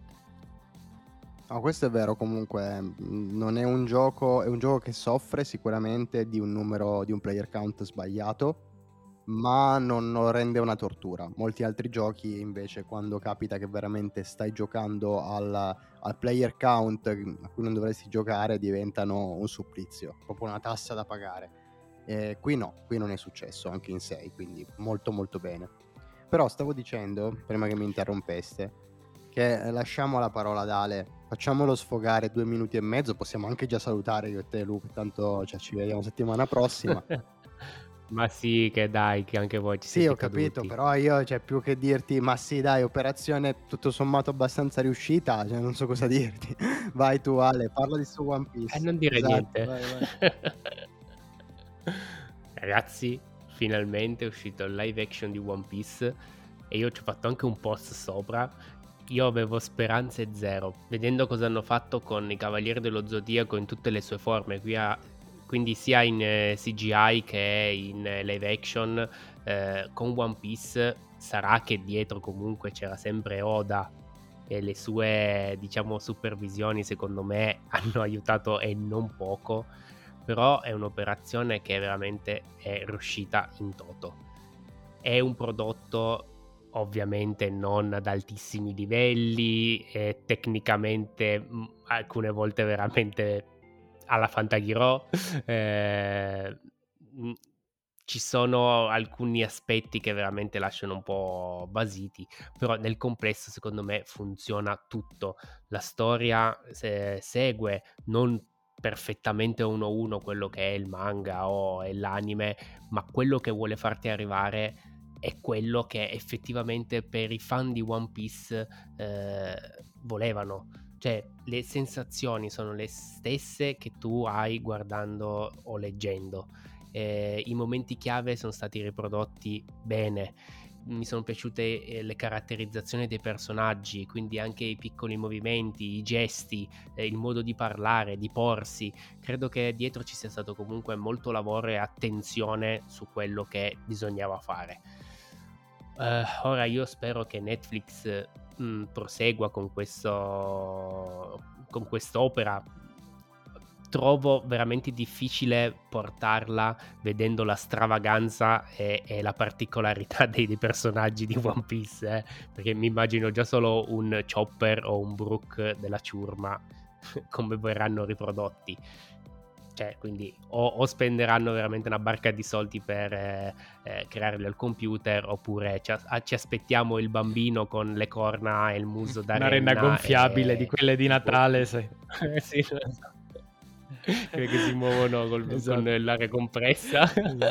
No, questo è vero, comunque non è un gioco, è un gioco che soffre sicuramente di un numero, di un player count sbagliato, ma non lo rende una tortura. Molti altri giochi invece, quando capita che veramente stai giocando al, al player count a cui non dovresti giocare, diventano un supplizio, proprio una tassa da pagare. Eh, qui no, qui non è successo anche in sei, quindi molto molto bene. Però stavo dicendo, prima che mi interrompeste, che lasciamo la parola ad Ale, facciamolo sfogare due minuti e mezzo, possiamo anche già salutare io e te, Luke, tanto cioè, ci vediamo settimana prossima. Ma sì, che dai, che anche voi ci Sì, siete ho capito, caduti. però io, cioè, più che dirti, ma sì, dai, operazione tutto sommato abbastanza riuscita, cioè, non so cosa dirti. Vai tu, Ale, parla di sto One Piece. E non dire Esatto, niente. vai, vai. Ragazzi, finalmente è uscito il live action di One Piece e io ci ho fatto anche un post sopra. Io avevo speranze zero, vedendo cosa hanno fatto con i Cavalieri dello Zodiaco in tutte le sue forme, qui a, quindi sia in eh, C G I che in eh, live action. Eh, con One Piece sarà che dietro comunque c'era sempre Oda, e le sue, diciamo, supervisioni secondo me hanno aiutato, e non poco. Però è un'operazione che veramente è riuscita in toto. È un prodotto ovviamente non ad altissimi livelli, e tecnicamente mh, alcune volte veramente alla Fantaghirò. eh, mh, ci sono alcuni aspetti che veramente lasciano un po' basiti, però nel complesso secondo me funziona tutto. La storia se, segue non perfettamente uno a uno quello che è il manga o è l'anime, ma quello che vuole farti arrivare è quello che effettivamente per i fan di One Piece eh, volevano. Cioè, le sensazioni sono le stesse che tu hai guardando o leggendo. Eh, I momenti chiave sono stati riprodotti bene. Mi sono piaciute eh, le caratterizzazioni dei personaggi, quindi anche i piccoli movimenti, i gesti, eh, il modo di parlare, di porsi. Credo che dietro ci sia stato comunque molto lavoro e attenzione su quello che bisognava fare. Uh, ora io spero che Netflix mh, prosegua con questo con quest'opera. Trovo veramente difficile portarla vedendo la stravaganza e, e la particolarità dei, dei personaggi di One Piece, eh? Perché mi immagino già solo un Chopper o un Brook della ciurma come verranno riprodotti. Cioè, quindi o, o spenderanno veramente una barca di soldi per eh, eh, crearli al computer, oppure ci, a, ci aspettiamo il bambino con le corna e il muso da una renna gonfiabile e... di quelle di Natale, sì. Sì, quelle che si muovono col, esatto. con l'aria compressa.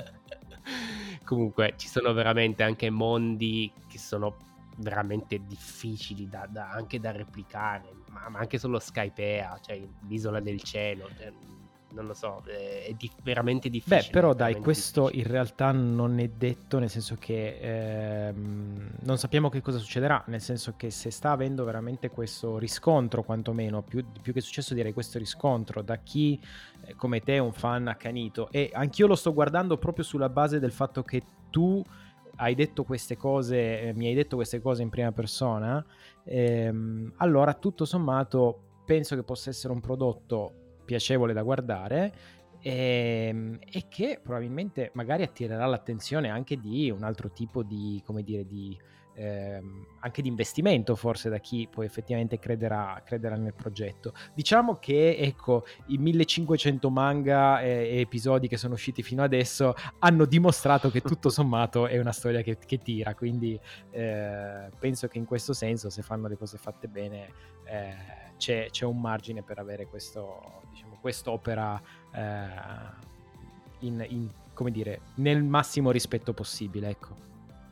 Comunque ci sono veramente anche mondi che sono veramente difficili da, da, anche da replicare, ma, ma anche solo Skypea, cioè l'isola del cielo, cioè, non lo so, è di- veramente difficile. Beh, però dai, veramente questo difficile. in realtà non è detto, nel senso che ehm, non sappiamo che cosa succederà, nel senso che se sta avendo veramente questo riscontro, quantomeno, più, più che successo direi questo riscontro da chi eh, come te è un fan accanito, e anch'io lo sto guardando proprio sulla base del fatto che tu hai detto queste cose, eh, mi hai detto queste cose in prima persona, ehm, allora tutto sommato penso che possa essere un prodotto piacevole da guardare e, e che probabilmente magari attirerà l'attenzione anche di un altro tipo di, come dire, di ehm, anche di investimento forse da chi poi effettivamente crederà, crederà nel progetto. Diciamo che ecco i millecinquecento manga e, e episodi che sono usciti fino adesso hanno dimostrato che tutto sommato è una storia che, che tira, quindi eh, penso che in questo senso, se fanno le cose fatte bene, eh, c'è, c'è un margine per avere questo, diciamo, quest'opera eh, in, in, come dire, nel massimo rispetto possibile, ecco.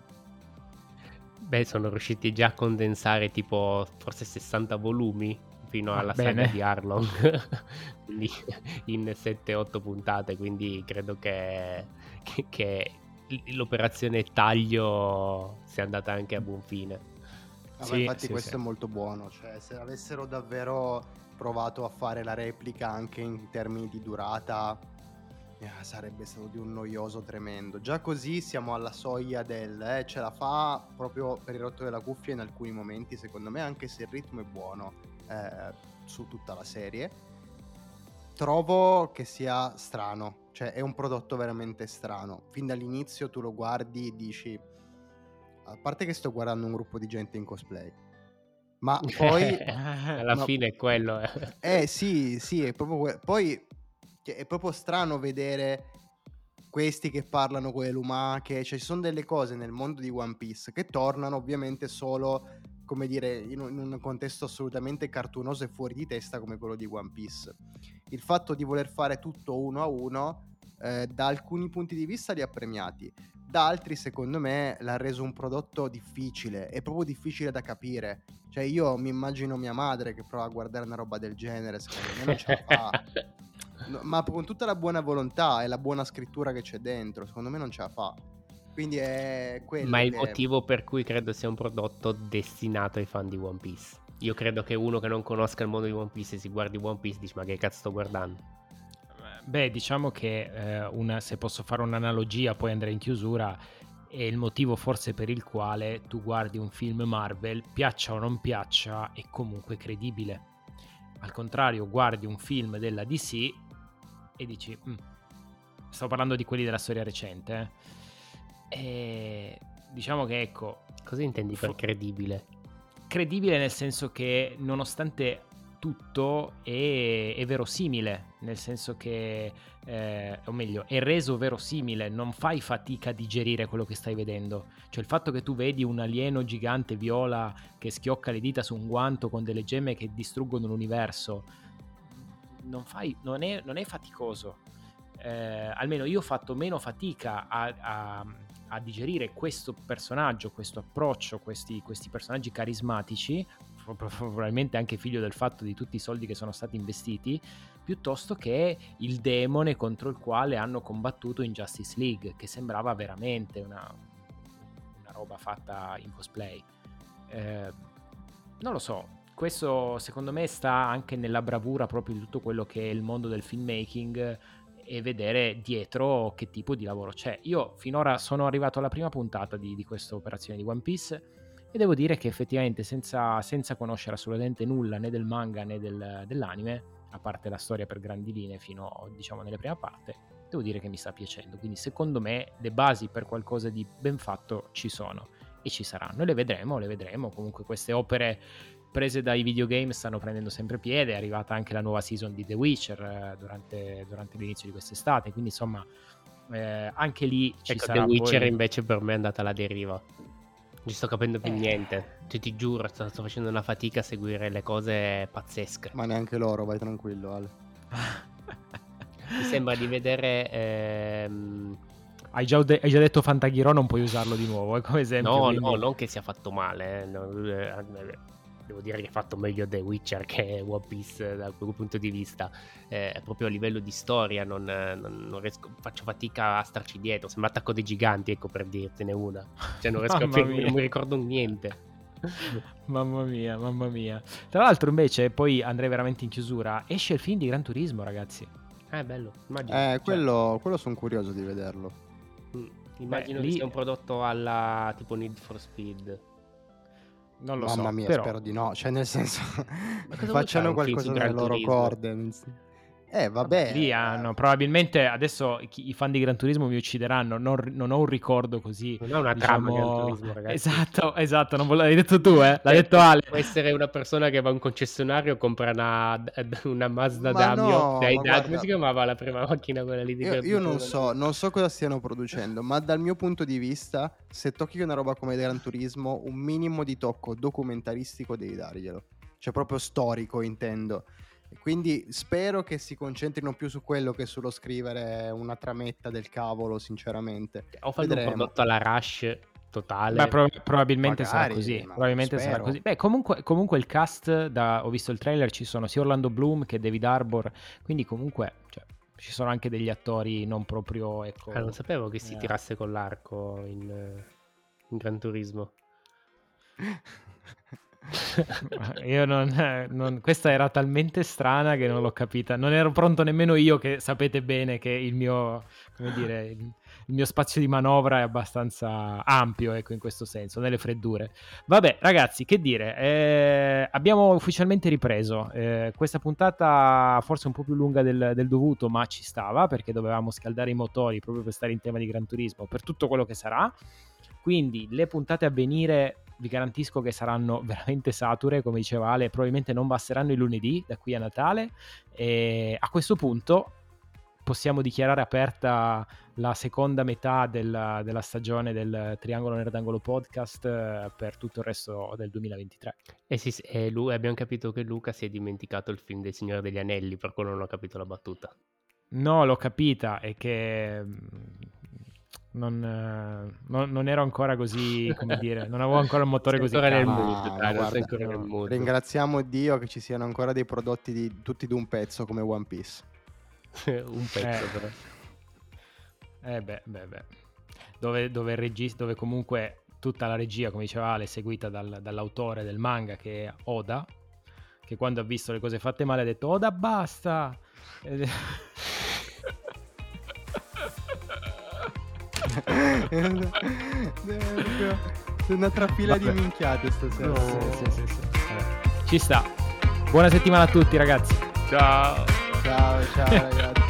Beh, sono riusciti già a condensare tipo forse sessanta volumi fino Ah, alla bene. saga di Arlong, quindi in sette otto puntate, quindi credo che, che, che l'operazione taglio sia andata anche a buon fine. Ah, Sì, ma infatti sì, questo sì. è molto buono, cioè se avessero davvero provato a fare la replica anche in termini di durata, eh, sarebbe stato di un noioso tremendo. Già così siamo alla soglia del eh, ce la fa proprio per il rotto della cuffia in alcuni momenti, secondo me, anche se il ritmo è buono eh, su tutta la serie. Trovo che sia strano, cioè è un prodotto veramente strano. Fin dall'inizio tu lo guardi e dici, a parte che sto guardando un gruppo di gente in cosplay, ma poi Alla ma- fine è quello. eh sì, sì, è proprio que- poi cioè, è proprio strano vedere questi che parlano con le lumache, cioè ci sono delle cose nel mondo di One Piece che tornano ovviamente solo, come dire, in un, in un contesto assolutamente cartunoso e fuori di testa come quello di One Piece. Il fatto di voler fare tutto uno a uno eh, da alcuni punti di vista li ha premiati, da altri secondo me l'ha reso un prodotto difficile, è proprio difficile da capire. Cioè io mi immagino mia madre che prova a guardare una roba del genere, secondo me non ce la fa. No, ma con tutta la buona volontà e la buona scrittura che c'è dentro, secondo me non ce la fa. Quindi è quello Ma è il che... motivo per cui credo sia un prodotto destinato ai fan di One Piece. Io credo che uno che non conosca il mondo di One Piece e si guardi One Piece dice ma che cazzo sto guardando? Beh, diciamo che eh, una, se posso fare un'analogia, poi andrei in chiusura, è il motivo forse per il quale tu guardi un film Marvel, piaccia o non piaccia, è comunque credibile. Al contrario, guardi un film della D C e dici, mm, sto parlando di quelli della storia recente, eh? E diciamo che ecco, Cosa intendi per fo- credibile? credibile nel senso che nonostante tutto è, è verosimile, nel senso che, eh, o meglio, è reso verosimile, non fai fatica a digerire quello che stai vedendo. Cioè il fatto che tu vedi un alieno gigante viola che schiocca le dita su un guanto con delle gemme che distruggono l'universo, non, fai, non, è, non è faticoso. Eh, almeno io ho fatto meno fatica a, a, a digerire questo personaggio, questo approccio, questi, questi personaggi carismatici, probabilmente anche figlio del fatto di tutti i soldi che sono stati investiti, piuttosto che il demone contro il quale hanno combattuto in Justice League, che sembrava veramente una, una roba fatta in cosplay. Eh, non lo so, questo secondo me sta anche nella bravura proprio di tutto quello che è il mondo del filmmaking e vedere dietro che tipo di lavoro c'è. Io finora sono arrivato alla prima puntata di, di questa operazione di One Piece e devo dire che effettivamente senza, senza conoscere assolutamente nulla né del manga né del, dell'anime, a parte la storia per grandi linee fino diciamo nelle prime parte, devo dire che mi sta piacendo. Quindi secondo me le basi per qualcosa di ben fatto ci sono e ci saranno e le vedremo, le vedremo. Comunque queste opere prese dai videogame stanno prendendo sempre piede, è arrivata anche la nuova season di The Witcher eh, durante, durante l'inizio di quest'estate, quindi insomma eh, anche lì ci Ecco, sarà The Witcher poi... invece per me è andata alla deriva. Non sto capendo più Eh. niente. Cioè, ti giuro, sto, sto facendo una fatica a seguire le cose pazzesche. Ma neanche loro, vai tranquillo, Ale. Mi sembra di vedere... Ehm... Hai già, de- hai già detto Fantaghiro, non puoi usarlo di nuovo, eh, come esempio. No, quindi... no, non che sia fatto male. Eh. No, eh, devo dire che ha fatto meglio The Witcher che One Piece da quel punto di vista, eh, proprio a livello di storia non, non, non riesco, faccio fatica a starci dietro, sembra Attacco dei Giganti, ecco, per dirtene una, cioè non riesco a non mi ricordo niente. Mamma mia, mamma mia. Tra l'altro invece, poi andrei veramente in chiusura, esce il film di Gran Turismo, ragazzi. Eh, bello, immagino. Eh, quello, cioè... quello sono curioso di vederlo. Mm, immagino Beh, che lì... sia un prodotto alla tipo Need for Speed. Non lo Mamma so, mia, però... spero di no. Cioè, nel senso, fare facciano un qualcosa nelle loro turismo? corde. Eh, vabbè. Lì hanno, probabilmente adesso i fan di Gran Turismo mi uccideranno. Non, non ho un ricordo così. Non è una diciamo... trama Gran Turismo, ragazzi. Esatto, esatto. Non l'hai detto tu, eh? L'ha detto Ale. Può essere una persona che va a un concessionario e compra una, una Mazda Ma Damio. no, Dai, ma dai, guarda, come si chiamava la prima macchina quella lì di io, Gran io non Turismo? so, non so cosa stiano producendo, ma dal mio punto di vista, se tocchi una roba come Gran Turismo, un minimo di tocco documentaristico devi darglielo. Cioè proprio storico, intendo. Quindi spero che si concentrino più su quello che sullo scrivere una trametta del cavolo, sinceramente. O fanno un prodotto alla Rush totale. Beh, pro- probabilmente Magari, sarà così. ma Probabilmente spero. sarà così. Beh, comunque, comunque il cast, da, ho visto il trailer, ci sono sia Orlando Bloom che David Harbour, quindi comunque cioè, ci sono anche degli attori non proprio, ecco... Ah, non sapevo che si eh. tirasse con l'arco in, in Gran Turismo. Io non, non, questa era talmente strana che non l'ho capita. Non ero pronto nemmeno io, che sapete bene che il mio, come dire, il, il mio spazio di manovra è abbastanza ampio, ecco, in questo senso, nelle freddure. Vabbè, ragazzi, che dire, eh, abbiamo ufficialmente ripreso. Eh, questa puntata forse un po' più lunga del, del dovuto, ma ci stava, perché dovevamo scaldare i motori proprio per stare in tema di Gran Turismo, per tutto quello che sarà. Quindi le puntate a venire vi garantisco che saranno veramente sature, come diceva Ale, probabilmente non basteranno i lunedì da qui a Natale, e a questo punto possiamo dichiarare aperta la seconda metà della, della stagione del Triangolo Nerdangolo Podcast eh, per tutto il resto del duemilaventitré. E sì, e lui, abbiamo capito che Luca si è dimenticato il film del Signore degli Anelli, per quello non ho capito la battuta. No, l'ho capita, è che... Non, non, non ero ancora così, come dire, non avevo ancora il motore così nel calmo. mood, Ah, dai, non guarda, sei ancora nel mood. Ringraziamo Dio che ci siano ancora dei prodotti di, tutti d'un pezzo come One Piece. Un pezzo eh. però. Eh beh, beh, beh. Dove, dove, il regista, dove comunque tutta la regia, come diceva Ale, è seguita dal, dall'autore del manga, che è Oda, che quando ha visto le cose fatte male ha detto Oda basta. È una trafila Vabbè. di minchiate stasera. No. Sì, sì, sì, sì. Ci sta. Buona settimana a tutti, ragazzi. Ciao. Ciao, ciao ragazzi.